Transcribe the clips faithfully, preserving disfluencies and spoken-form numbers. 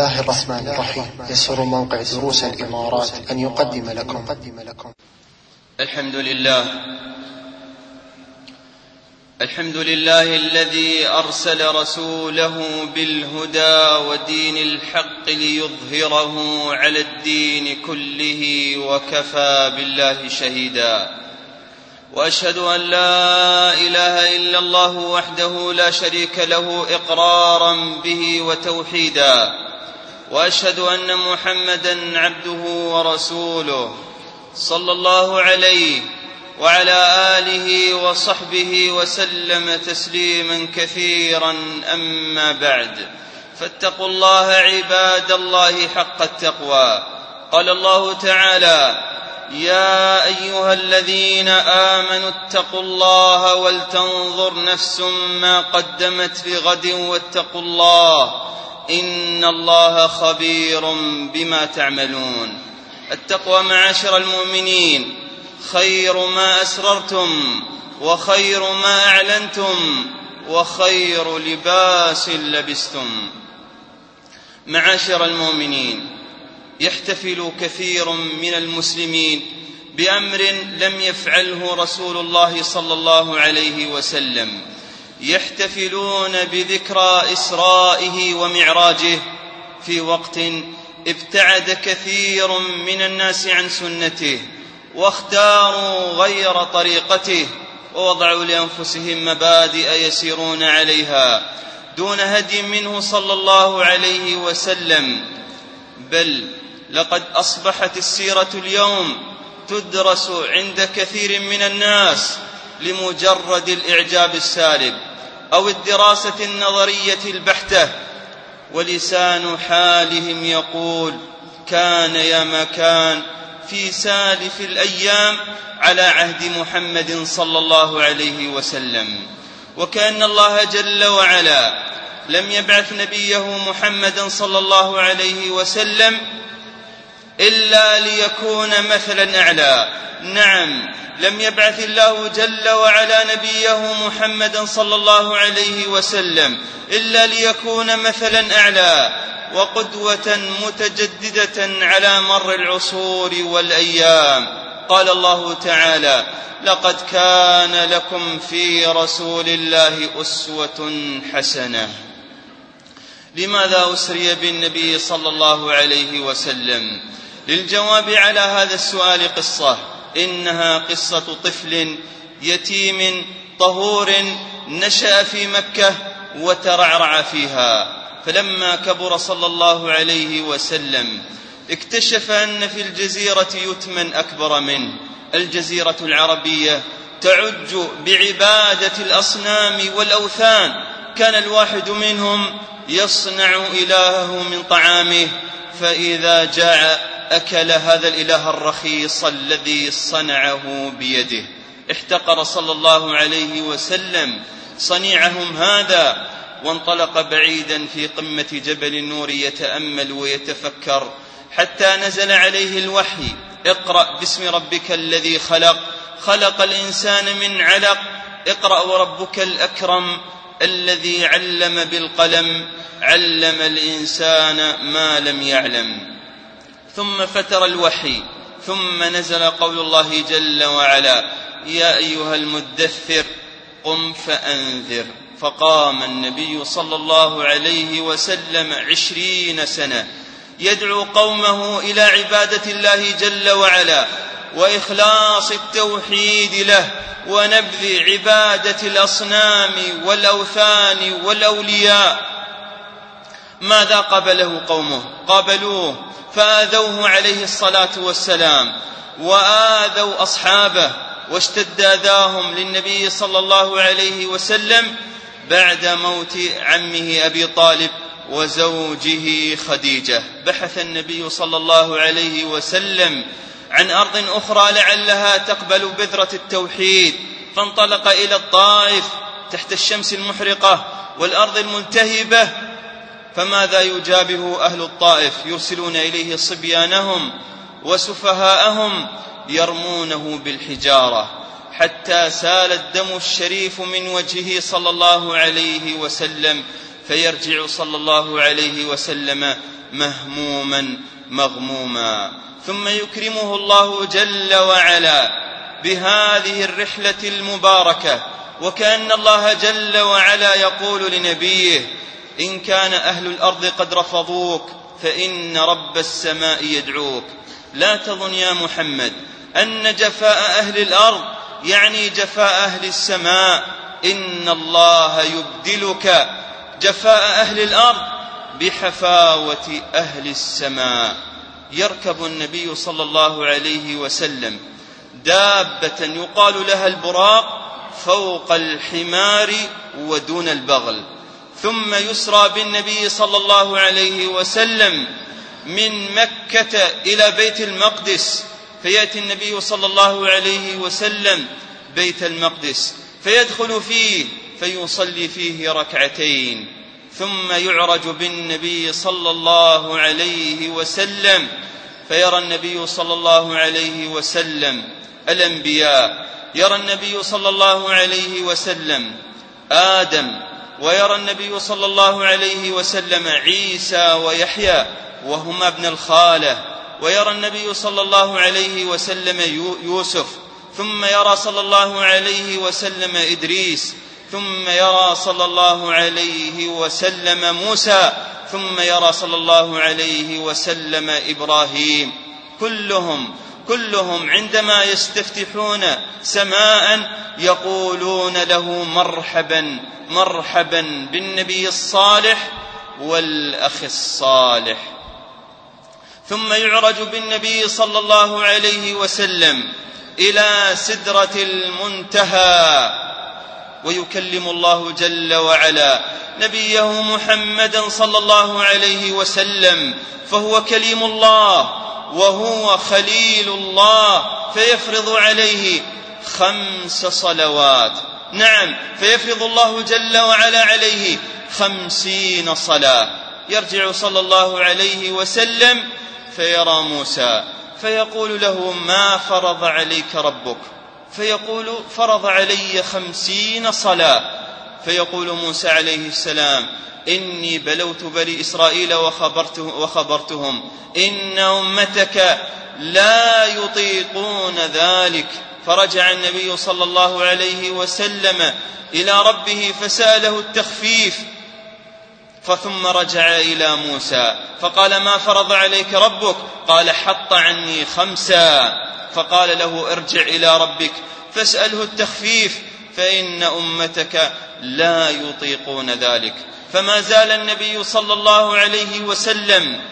الله الرحمن الرحيم. يسر موقع دروس الإمارات أن يقدم لكم الحمد لله الحمد لله الذي أرسل رسوله بالهدى ودين الحق ليظهره على الدين كله وكفى بالله شهيدا. وأشهد أن لا إله إلا الله وحده لا شريك له إقرارا به وتوحيدا. وأشهد أن محمدا عبده ورسوله صلى الله عليه وعلى آله وصحبه وسلم تسليما كثيرا. أما بعد، فاتقوا الله عباد الله حق التقوى. قال الله تعالى: يا أيها الذين آمنوا اتقوا الله ولتنظر نفس ما قدمت لغد واتقوا الله إن الله خبير بما تعملون. التقوى معاشر المؤمنين خير ما أسررتم وخير ما أعلنتم وخير لباس لبستم. معاشر المؤمنين، يحتفل كثير من المسلمين بأمر لم يفعله رسول الله صلى الله عليه وسلم. يحتفلون بذكرى إسرائه ومعراجه في وقت ابتعد كثير من الناس عن سنته واختاروا غير طريقته ووضعوا لأنفسهم مبادئ يسيرون عليها دون هدي منه صلى الله عليه وسلم. بل لقد أصبحت السيرة اليوم تدرس عند كثير من الناس لمجرد الإعجاب السالب أو الدراسة النظرية البحتة، ولسان حالهم يقول: كان يا ما كان في سالف الأيام على عهد محمد صلى الله عليه وسلم. وكأن الله جل وعلا لم يبعث نبيه محمدا صلى الله عليه وسلم إلا ليكون مثلا أعلى. نعم، لم يبعث الله جل وعلا نبيه محمدا صلى الله عليه وسلم إلا ليكون مثلا أعلى وقدوة متجددة على مر العصور والأيام. قال الله تعالى: لقد كان لكم في رسول الله أسوة حسنة. لماذا أسري بالنبي صلى الله عليه وسلم؟ للجواب على هذا السؤال قصة، إنها قصة طفل يتيم طهور نشأ في مكة وترعرع فيها، فلما كبر صلى الله عليه وسلم اكتشف أن في الجزيرة يتما أكبر منه. الجزيرة العربية تعج بعبادة الأصنام والأوثان. كان الواحد منهم يصنع إلهه من طعامه، فإذا جاع أكل هذا الإله الرخيص الذي صنعه بيده. احتقر صلى الله عليه وسلم صنيعهم هذا وانطلق بعيدا في قمة جبل النور يتأمل ويتفكر، حتى نزل عليه الوحي: اقرأ باسم ربك الذي خلق خلق الإنسان من علق اقرأ وربك الأكرم الذي علم بالقلم علم الإنسان ما لم يعلم. ثم فتر الوحي، ثم نزل قول الله جل وعلا: يا أيها المدثر قم فأنذر. فقام النبي صلى الله عليه وسلم عشرين سنة يدعو قومه إلى عبادة الله جل وعلا وإخلاص التوحيد له ونبذ عبادة الأصنام والأوثان والأولياء. ماذا قابله قومه؟ قابلوه فآذوه عليه الصلاة والسلام وآذوا أصحابه، واشتد أذاهم للنبي صلى الله عليه وسلم بعد موت عمه أبي طالب وزوجه خديجة. بحث النبي صلى الله عليه وسلم عن أرض أخرى لعلها تقبل بذرة التوحيد، فانطلق إلى الطائف تحت الشمس المحرقة والأرض الملتهبة. فماذا يجابه أهل الطائف؟ يرسلون إليه صبيانهم وسفهاءهم يرمونه بالحجارة حتى سال الدم الشريف من وجهه صلى الله عليه وسلم فيرجع صلى الله عليه وسلم مهموما مغموما. ثم يكرمه الله جل وعلا بهذه الرحلة المباركة، وكأن الله جل وعلا يقول لنبيه: إن كان أهل الأرض قد رفضوك فإن رب السماء يدعوك. لا تظن يا محمد أن جفاء أهل الأرض يعني جفاء أهل السماء، إن الله يبدلك جفاء أهل الأرض بحفاوة أهل السماء. يركب النبي صلى الله عليه وسلم دابة يقال لها البراق فوق الحمار ودون البغل، ثم يسرى بالنبي صلى الله عليه وسلم من مكة إلى بيت المقدس، فيأتي النبي صلى الله عليه وسلم بيت المقدس فيدخل فيه فيصلي فيه ركعتين، ثم يعرج بالنبي صلى الله عليه وسلم فيرى النبي صلى الله عليه وسلم الأنبياء، يرى النبي صلى الله عليه وسلم آدم، ويرى النبي صلى الله عليه وسلم عيسى ويحيى وهما ابن الخالة، ويرى النبي صلى الله عليه وسلم يوسف، ثم يرى صلى الله عليه وسلم إدريس، ثم يرى صلى الله عليه وسلم موسى، ثم يرى صلى الله عليه وسلم إبراهيم. كلهم كلهم عندما يستفتحون سماء يقولون له مرحبا مرحبا بالنبي الصالح والأخ الصالح. ثم يعرج بالنبي صلى الله عليه وسلم إلى سدرة المنتهى، ويكلم الله جل وعلا نبيه محمدا صلى الله عليه وسلم، فهو كليم الله وهو خليل الله، فيفرض عليه خمس صلوات. نعم، فيفرض الله جل وعلا عليه خمسين صلاة. يرجع صلى الله عليه وسلم فيرى موسى فيقول له: ما فرض عليك ربك؟ فيقول: فرض علي خمسين صلاة. فيقول موسى عليه السلام: إني بلوت بني إسرائيل وخبرته وخبرتهم إن أمتك لا يطيقون ذلك. فرجع النبي صلى الله عليه وسلم إلى ربه فسأله التخفيف، فثم رجع إلى موسى فقال: ما فرض عليك ربك؟ قال: حط عني خمسة. فقال له: ارجع إلى ربك فاسأله التخفيف فإن أمتك لا يطيقون ذلك. فما زال النبي صلى الله عليه وسلم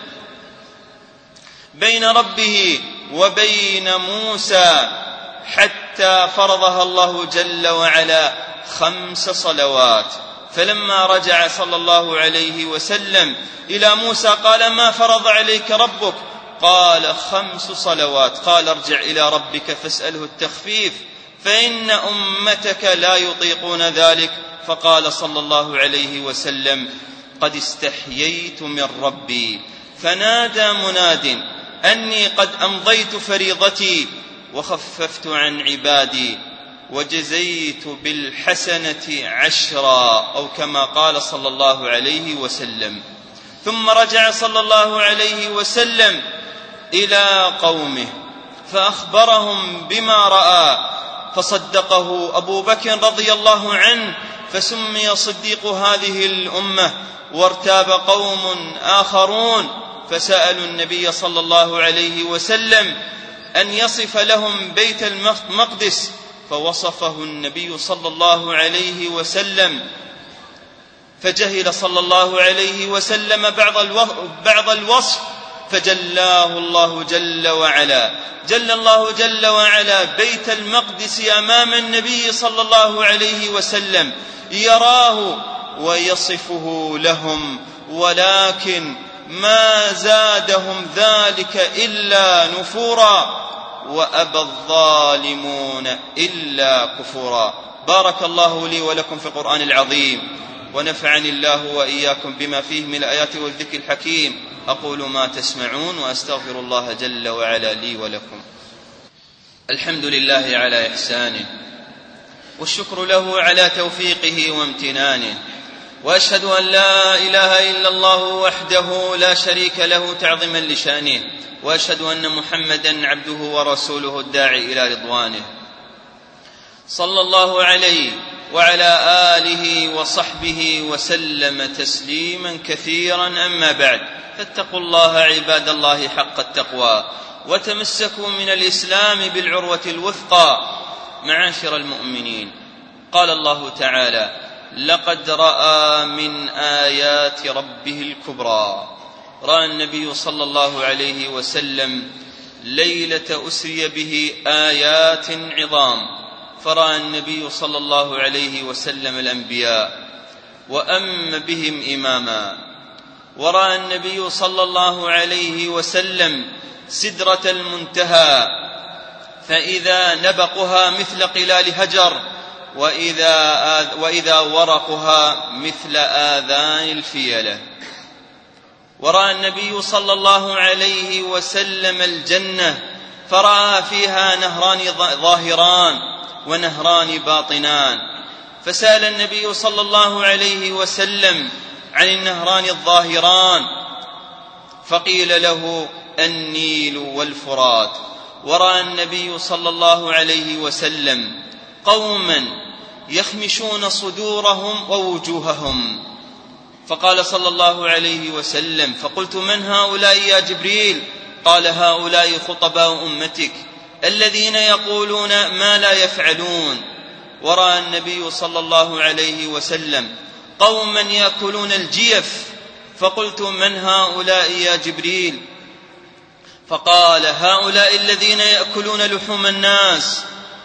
بين ربه وبين موسى حتى فرضها الله جل وعلا خمس صلوات. فلما رجع صلى الله عليه وسلم إلى موسى قال: ما فرض عليك ربك؟ قال: خمس صلوات. قال: ارجع إلى ربك فاسأله التخفيف فإن أمتك لا يطيقون ذلك. فقال صلى الله عليه وسلم: قد استحييت من ربي. فنادى مناد أني قد أمضيت فريضتي وخففت عن عبادي وجزيت بالحسنة عشرا، أو كما قال صلى الله عليه وسلم. ثم رجع صلى الله عليه وسلم إلى قومه فأخبرهم بما رأى، فصدقه أبو بكر رضي الله عنه فسمي صديق هذه الأمة. وارتاب قوم آخرون فسألوا النبي صلى الله عليه وسلم أن يصف لهم بيت المقدس، فوصفه النبي صلى الله عليه وسلم، فجهل صلى الله عليه وسلم بعض الوصف فجلاه الله جل وعلا. جل الله جل وعلا بيت المقدس أمام النبي صلى الله عليه وسلم يراه ويصفه لهم، ولكن ما زادهم ذلك إلا نفورا، وأبى الظالمون إلا كفورا. بارك الله لي ولكم في القرآن العظيم، ونفعني الله وإياكم بما فيه من الآيات والذكر الحكيم. أقول ما تسمعون وأستغفر الله جل وعلا لي ولكم. الحمد لله على إحسانه، والشكر له على توفيقه وامتنانه، وأشهد أن لا إله إلا الله وحده لا شريك له تعظيما لشأنه، وأشهد أن محمدا عبده ورسوله الداعي إلى رضوانه، صلى الله عليه وعلى آله وصحبه وسلم تسليما كثيرا. أما بعد، فاتقوا الله عباد الله حق التقوى، وتمسكوا من الإسلام بالعروة الوثقى معاشر المؤمنين. قال الله تعالى: لقد رأى من آيات ربه الكبرى. رأى النبي صلى الله عليه وسلم ليلة أسري به آيات عظام، فرأى النبي صلى الله عليه وسلم الأنبياء وأم بهم إماما، ورأى النبي صلى الله عليه وسلم سدرة المنتهى، فإذا نبقها مثل قلال هجر، وإذا, وإذا ورقها مثل آذان الفيلة. ورأى النبي صلى الله عليه وسلم الجنة، فرأى فيها نهران ظاهران ونهران باطنان، فسأل النبي صلى الله عليه وسلم عن النهران الظاهران، فقيل له: النيل والفرات. ورأى النبي صلى الله عليه وسلم قوما يخمشون صدورهم ووجوههم، فقال صلى الله عليه وسلم: فقلت: من هؤلاء يا جبريل؟ قال: هؤلاء خطباء أمتك الذين يقولون ما لا يفعلون. ورأى النبي صلى الله عليه وسلم قوما يأكلون الجيف، فقلت: من هؤلاء يا جبريل؟ فقال: هؤلاء الذين يأكلون لحوم الناس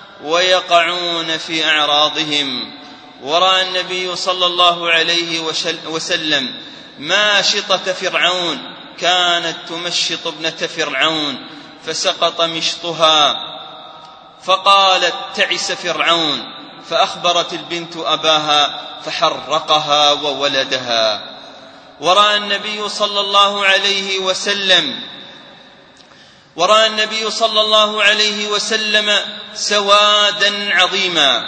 ويقعون في أعراضهم. ورأى النبي صلى الله عليه وسلم ماشطة فرعون، كانت تمشط ابنة فرعون فسقط مشطها، فقالت: تعس فرعون، فأخبرت البنت أباها فحرقها وولدها. ورأى النبي صلى الله عليه وسلم ورأى النبي صلى الله عليه وسلم سوادا عظيما،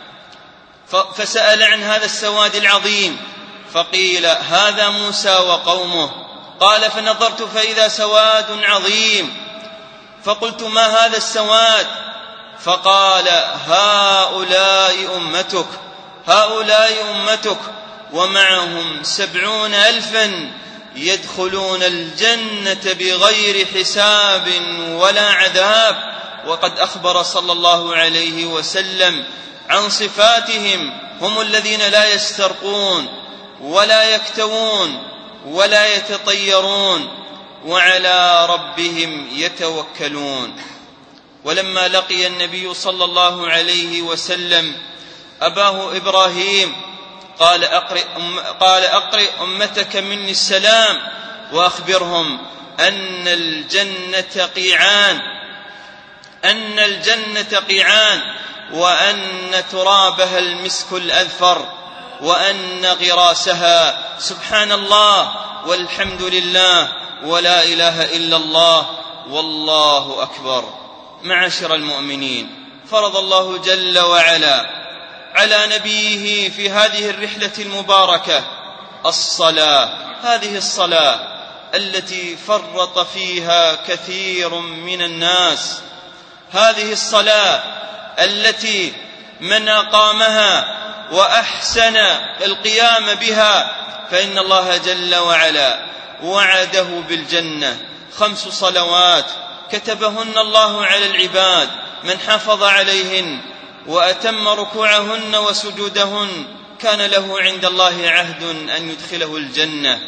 فسأل عن هذا السواد العظيم، فقيل: هذا موسى وقومه. قال: فنظرت فإذا سواد عظيم، فقلت: ما هذا السواد؟ فقال: هؤلاء أمتك هؤلاء أمتك ومعهم سبعون ألفا يدخلون الجنة بغير حساب ولا عذاب. وقد أخبر صلى الله عليه وسلم عن صفاتهم: هم الذين لا يسترقون ولا يكتوون ولا يتطيرون وعلى ربهم يتوكلون. ولما لقي النبي صلى الله عليه وسلم أباه إبراهيم قال: أقرئ, أم قال أقرئ أمتك مني السلام، وأخبرهم أن الجنة قيعان أن الجنة قيعان وأن ترابها المسك الأذفر، وأن غراسها سبحان الله والحمد لله ولا إله إلا الله والله أكبر. معاشر المؤمنين، فرض الله جل وعلا على نبيه في هذه الرحلة المباركة الصلاة، هذه الصلاة التي فرط فيها كثير من الناس، هذه الصلاة التي من أقامها وأحسن القيام بها فإن الله جل وعلا وعده بالجنة. خمس صلوات كتبهن الله على العباد، من حافظ عليهن وأتم ركوعهن وسجودهن كان له عند الله عهد أن يدخله الجنة.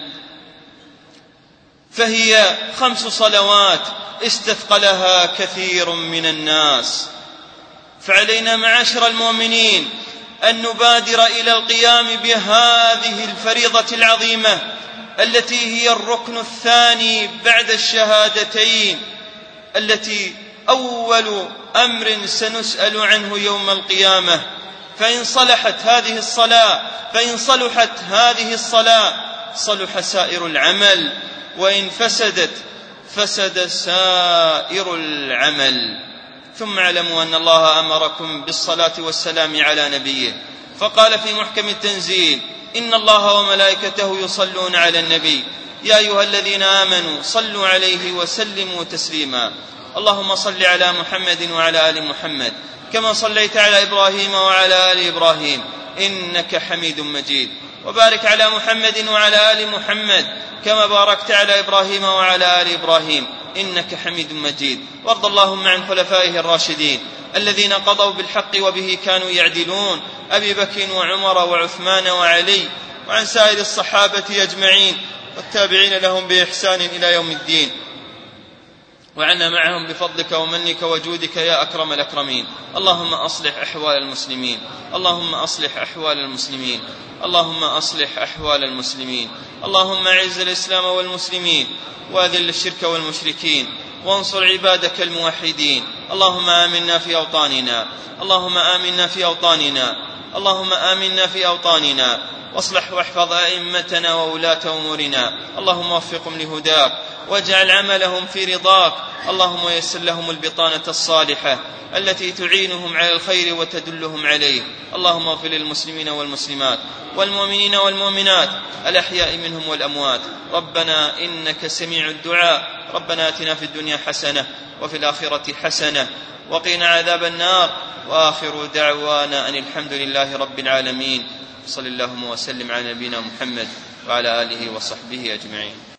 فهي خمس صلوات استثقلها كثير من الناس، فعلينا معاشر المؤمنين أن نبادر إلى القيام بهذه الفريضة العظيمة التي هي الركن الثاني بعد الشهادتين، التي أول أمر سنسأل عنه يوم القيامة. فإن صلحت هذه الصلاة فإن صلحت هذه الصلاة صلح سائر العمل، وإن فسدت فسد سائر العمل. ثم اعلموا أن الله أمركم بالصلاة والسلام على نبيه، فقال في محكم التنزيل: إن الله وملائكته يصلون على النبي يا أيها الذين آمنوا صلوا عليه وسلموا تسليما. اللهم صل على محمد وعلى آل محمد كما صليت على إبراهيم وعلى آل إبراهيم إنك حميد مجيد، وبارك على محمد وعلى آل محمد كما باركت على إبراهيم وعلى آل إبراهيم إنك حميد مجيد. وارض اللهم عن خلفائه الراشدين الذين قضوا بالحق وبه كانوا يعدلون، أبي بكر وعمر وعثمان وعلي، وعن سائر الصحابة أجمعين والتابعين لهم بإحسان إلى يوم الدين، وعنا معهم بفضلك ومنك وجودك يا أكرم الأكرمين. اللهم أصلح أحوال المسلمين، اللهم أصلح أحوال المسلمين، اللهم أصلح أحوال المسلمين. اللهم أعز الإسلام والمسلمين وأذل الشرك والمشركين وانصر عبادك الموحدين. اللهم آمنا في أوطاننا، اللهم آمنا في أوطاننا، اللهم آمنا في أوطاننا، واصلح واحفظ أئمتنا وولاة أمورنا. اللهم وفقهم لهداك واجعل عملهم في رضاك. اللهم يسر لهم البطانة الصالحة التي تعينهم على الخير وتدلهم عليه. اللهم اغفر للمسلمين والمسلمات والمؤمنين والمؤمنات الأحياء منهم والأموات. ربنا إنك سميع الدعاء. ربنا آتنا في الدنيا حسنة وفي الآخرة حسنة وقنا عذاب النار. وآخر دعوانا أن الحمد لله رب العالمين. صلى اللهم وسلم على نبينا محمد وعلى آله وصحبه أجمعين.